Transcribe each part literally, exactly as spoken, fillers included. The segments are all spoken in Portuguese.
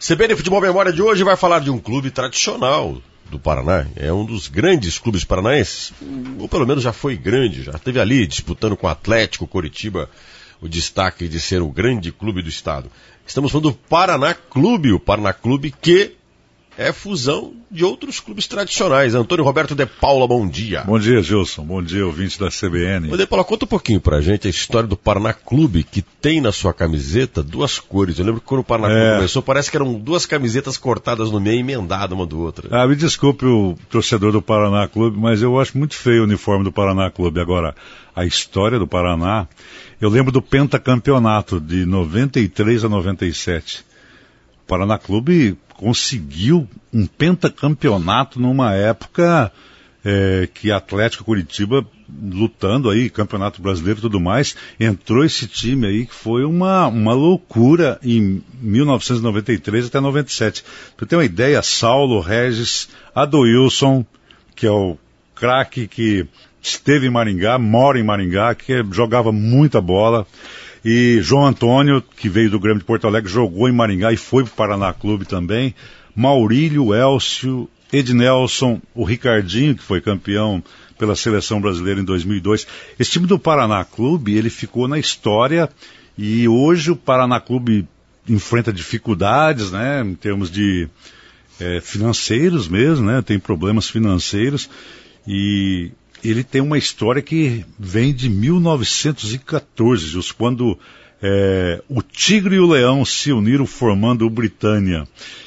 C B N Futebol Memória de hoje vai falar de um clube tradicional do Paraná. É um dos grandes clubes paranaenses, ou pelo menos já foi grande, já esteve ali disputando com o Atlético, Coritiba, o destaque de ser o grande clube do estado. Estamos falando do Paraná Clube, o Paraná Clube que é fusão de outros clubes tradicionais. Antônio Roberto de Paula, bom dia. Bom dia, Gilson. Bom dia, ouvinte da C B N. Ô, de Paula, conta um pouquinho pra gente a história do Paraná Clube, que tem na sua camiseta duas cores. Eu lembro que quando o Paraná Clube é... começou, parece que eram duas camisetas cortadas no meio, emendadas uma do outra. Ah, me desculpe o torcedor do Paraná Clube, mas eu acho muito feio o uniforme do Paraná Clube. Agora, a história do Paraná, eu lembro do pentacampeonato de noventa e três a noventa e sete. O Paraná Clube conseguiu um pentacampeonato numa época é, que Atlético Coritiba lutando aí, Campeonato Brasileiro e tudo mais, entrou esse time aí que foi uma, uma loucura em mil novecentos e noventa e três até noventa e sete. Para ter uma ideia, Saulo, Regis, Adoilson, que é o craque que esteve em Maringá, mora em Maringá, que jogava muita bola, e João Antônio, que veio do Grêmio de Porto Alegre, jogou em Maringá e foi para o Paraná Clube também, Maurílio, Elcio, Ednelson, o Ricardinho, que foi campeão pela Seleção Brasileira em dois mil e dois. Esse time do Paraná Clube, ele ficou na história, e hoje o Paraná Clube enfrenta dificuldades, né, em termos de é, financeiros mesmo, né, tem problemas financeiros, e ele tem uma história que vem de mil novecentos e catorze, just quando é, o Tigre e o Leão se uniram formando o Britânia.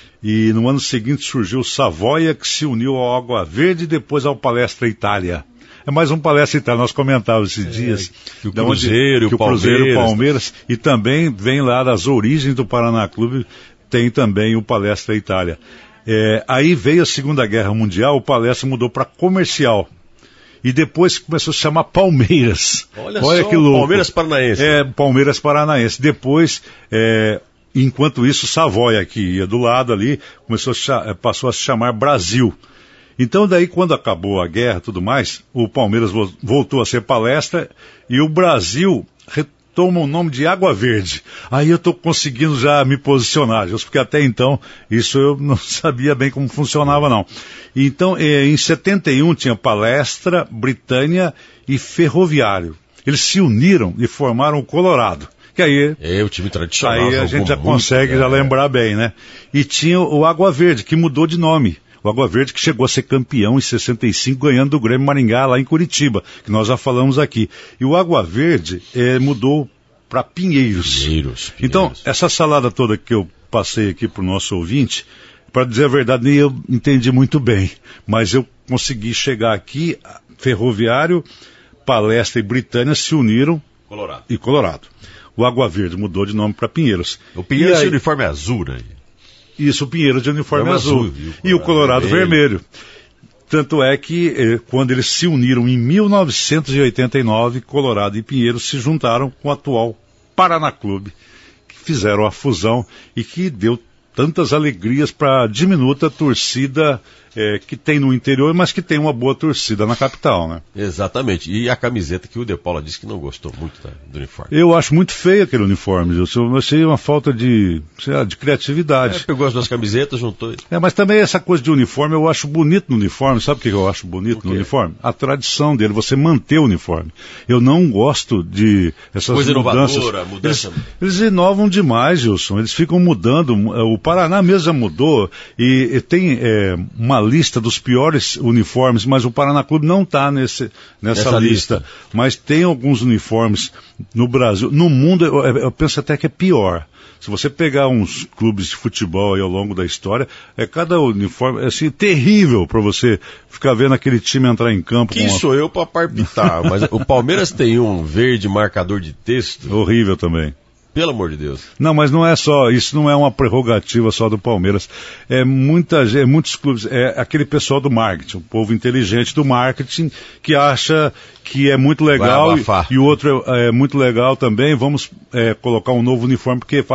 E no ano seguinte surgiu o Savoia, que se uniu ao Água Verde e depois ao Palestra Itália. É mais um Palestra Itália, nós comentávamos esses é, dias. Que o Cruzeiro, onde, que o Cruzeiro e o Palmeiras. E também vem lá das origens do Paraná Clube, tem também o Palestra Itália. É, aí veio a Segunda Guerra Mundial, o Palestra mudou para Comercial. E depois começou a se chamar Palmeiras. Olha, Olha só, que louco. Palmeiras Paranaense. É, Palmeiras Paranaense. Depois, é, enquanto isso, Savoia, que ia do lado ali, começou a, passou a se chamar Brasil. Então daí, quando acabou a guerra e tudo mais, o Palmeiras voltou a ser Palestra e o Brasil retoma o nome de Água Verde. Aí eu estou conseguindo já me posicionar, porque até então isso eu não sabia bem como funcionava não. Então, em setenta e um tinha Palestra, Britânia e Ferroviário. Eles se uniram e formaram o Colorado. Que aí, é o time tradicional. Aí a gente já consegue muito, já é. lembrar bem, né? E tinha o Água Verde, que mudou de nome. O Água Verde que chegou a ser campeão em sessenta e cinco, ganhando do Grêmio Maringá lá em Curitiba, que nós já falamos aqui. E o Água Verde eh, mudou para Pinheiros. Pinheiros, Pinheiros. Então, essa salada toda que eu passei aqui para o nosso ouvinte, para dizer a verdade, nem eu entendi muito bem, mas eu consegui chegar aqui, Ferroviário, Palestra e Britânia se uniram Colorado. e Colorado. O Água Verde mudou de nome para Pinheiros. O Pinheiros aí, é uniforme azul aí. Isso, o Pinheiros de uniforme é azul. azul. E o Colorado, e o Colorado vermelho. vermelho. Tanto é que, eh, quando eles se uniram em mil novecentos e oitenta e nove, Colorado e Pinheiros se juntaram com o atual Paraná Clube, que fizeram a fusão e que deu tantas alegrias para a diminuta torcida é, que tem no interior, mas que tem uma boa torcida na capital, né? Exatamente. E a camiseta que o De Paula disse que não gostou muito tá, do uniforme. Eu acho muito feio aquele uniforme, eu achei uma falta de, sei lá, de criatividade. É, pegou as duas camisetas, juntou. É, mas também essa coisa de uniforme, eu acho bonito no uniforme. Sabe o que eu acho bonito no uniforme? A tradição dele, você manter o uniforme. Eu não gosto de essas coisa mudanças. Inovadora, mudança. Eles, eles inovam demais, Gilson. Eles ficam mudando. O Paraná mesmo já mudou e, e tem é, uma lista dos piores uniformes, mas o Paraná Clube não está nessa lista. lista. Mas tem alguns uniformes no Brasil. No mundo, eu, eu penso até que é pior. Se você pegar uns clubes de futebol aí ao longo da história, é cada uniforme é assim, terrível para você ficar vendo aquele time entrar em campo. Quem uma... sou eu para palpitar? Mas o Palmeiras tem um verde marcador de texto. Horrível também. Pelo amor de Deus. Não, mas não é só, isso não é uma prerrogativa só do Palmeiras. É muita gente, muitos clubes, é aquele pessoal do marketing, o povo inteligente do marketing que acha que é muito legal e, e o outro é, é muito legal também, vamos é, colocar um novo uniforme, porque fala,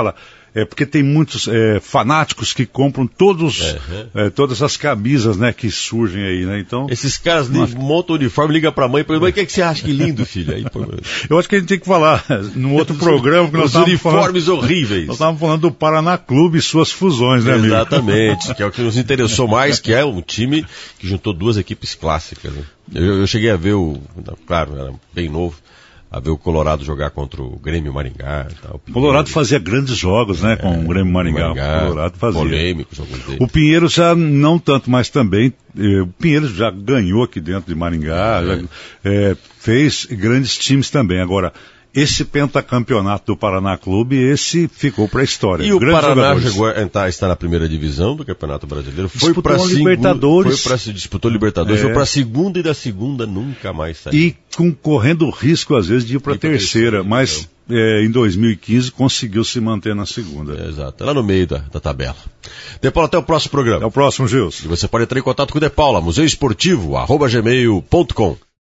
É porque tem muitos é, fanáticos que compram todos, uhum. é, todas as camisas, né, que surgem aí, né? Então, esses caras li, montam o uniforme, ligam pra mãe e perguntam, mas o que, é que você acha que lindo, filho? Aí, pô, eu acho que a gente tem que falar num outro programa que nós os uniformes falando, horríveis. Nós estávamos falando do Paraná Clube e suas fusões, né, amigo? Exatamente, que é o que nos interessou mais, que é um time que juntou duas equipes clássicas. Né? Eu, eu cheguei a ver o, claro, era bem novo, a ver o Colorado jogar contra o Grêmio Maringá. Tal. O Colorado fazia grandes jogos, né, com é, o Grêmio Maringá. Maringá o Colorado fazia. Polêmicos alguns deles. O Pinheiro já não tanto, mas também, eh, o Pinheiro já ganhou aqui dentro de Maringá, é. já, eh, fez grandes times também. Agora, esse pentacampeonato do Paraná Clube, esse ficou para a história. E o Paraná jogadores. chegou a entrar, está na primeira divisão do Campeonato Brasileiro. Foi para a Libertadores. Foi para disputou Libertadores, é. foi para a segunda e da segunda nunca mais saiu. E com, correndo o risco às vezes de ir para a terceira, terceira, mas é, em dois mil e quinze conseguiu se manter na segunda. É, exato, lá no meio da, da tabela. De Paula, até o próximo programa. Até o próximo, Gilson. E você pode entrar em contato com o De Paula, museu esportivo arroba gmail ponto com.